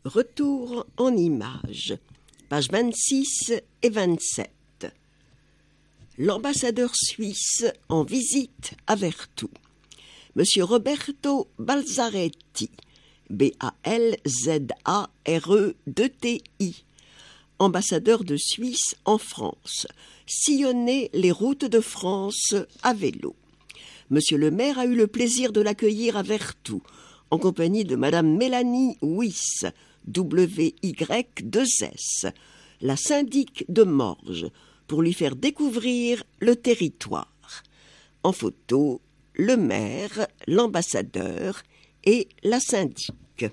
Retour en images, pages 26 et 27. L'ambassadeur suisse en visite à Vertou. Monsieur Roberto Balzaretti, B-A-L-Z-A-R-E-2-T-I, ambassadeur de Suisse en France, sillonner les routes de France à vélo. Monsieur le maire a eu le plaisir de l'accueillir à Vertou, en compagnie de Madame Mélanie Wyss, W-Y-2-S, la syndic de Morges, pour lui faire découvrir le territoire. En photo, le maire, l'ambassadeur et la syndic.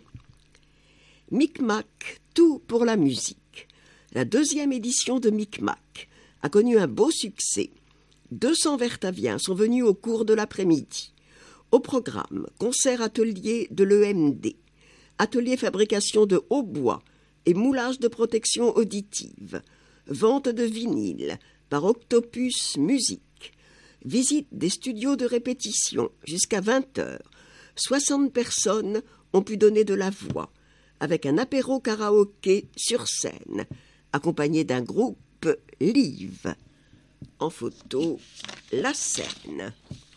Micmac, tout pour la musique. La 2e édition de Micmac a connu un beau succès. 200 Vertaviens sont venus au cours de l'après-midi. Au programme, concert-atelier de l'EMD, atelier fabrication de hautbois et moulage de protection auditive, vente de vinyle par Octopus Musique, visite des studios de répétition jusqu'à 20h. 60 personnes ont pu donner de la voix, avec un apéro karaoké sur scène, accompagné d'un groupe live. En photo, la scène.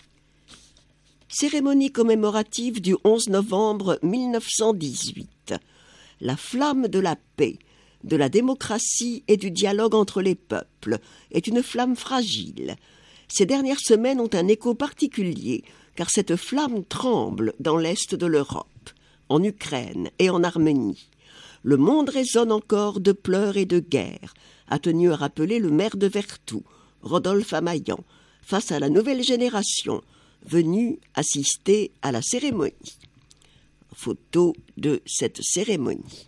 Cérémonie commémorative du 11 novembre 1918. La flamme de la paix, de la démocratie et du dialogue entre les peuples est une flamme fragile. Ces dernières semaines ont un écho particulier, car cette flamme tremble dans l'est de l'Europe, en Ukraine et en Arménie. Le monde résonne encore de pleurs et de guerre, a tenu à rappeler le maire de Vertou, Rodolphe Amaillan, face à la nouvelle génération, venue assister à la cérémonie. Photo de cette cérémonie.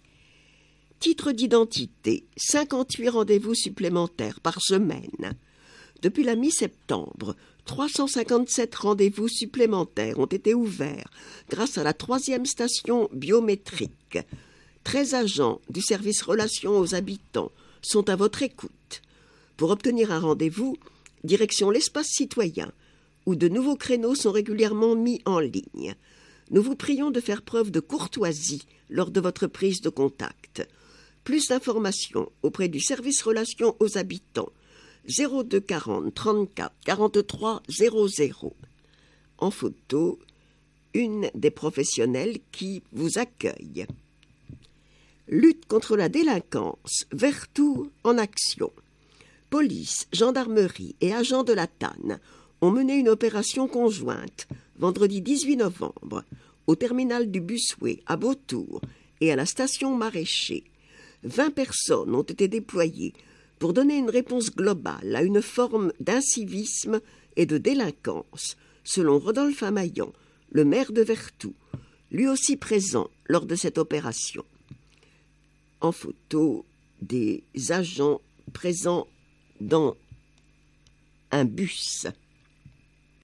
Titre d'identité, 58 rendez-vous supplémentaires par semaine. Depuis la mi-septembre, 357 rendez-vous supplémentaires ont été ouverts grâce à la 3e station biométrique. 13 agents du service Relations aux habitants sont à votre écoute. Pour obtenir un rendez-vous, direction l'espace citoyen, où de nouveaux créneaux sont régulièrement mis en ligne. Nous vous prions de faire preuve de courtoisie lors de votre prise de contact. Plus d'informations auprès du service Relations aux habitants, 02 40 34 43 00. En photo, une des professionnelles qui vous accueille. Lutte contre la délinquance, Vertou en action. Police, gendarmerie et agents de la TAN ont mené une opération conjointe vendredi 18 novembre au terminal du Busway à Beautour et à la station Maraîcher. 20 personnes ont été déployées pour donner une réponse globale à une forme d'incivisme et de délinquance, selon Rodolphe Amaillan, le maire de Vertou, lui aussi présent lors de cette opération. En photo, des agents présents dans un bus.